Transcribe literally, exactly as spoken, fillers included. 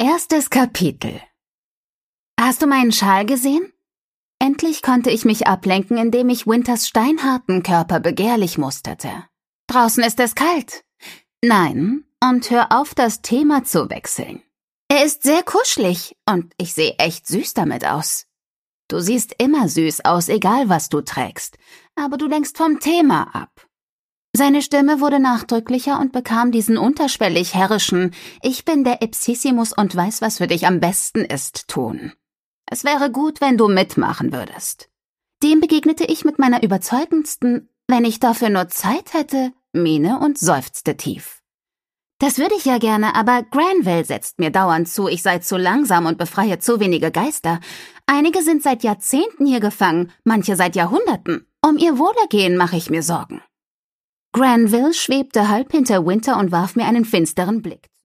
Erstes Kapitel. Hast du meinen Schal gesehen? Endlich konnte ich mich ablenken, indem ich Winters steinharten Körper begehrlich musterte. Draußen ist es kalt. Nein, und hör auf, das Thema zu wechseln. Er ist sehr kuschelig und ich sehe echt süß damit aus. Du siehst immer süß aus, egal was du trägst, aber du lenkst vom Thema ab. Seine Stimme wurde nachdrücklicher und bekam diesen unterschwellig herrischen »Ich bin der Ipsissimus und weiß, was für dich am besten ist« Ton. Es wäre gut, wenn du mitmachen würdest. Dem begegnete ich mit meiner überzeugendsten, wenn ich dafür nur Zeit hätte, Miene und seufzte tief. Das würde ich ja gerne, aber Granville setzt mir dauernd zu, ich sei zu langsam und befreie zu wenige Geister. Einige sind seit Jahrzehnten hier gefangen, manche seit Jahrhunderten. Um ihr Wohlergehen mache ich mir Sorgen. Granville schwebte halb hinter Winter und warf mir einen finsteren Blick.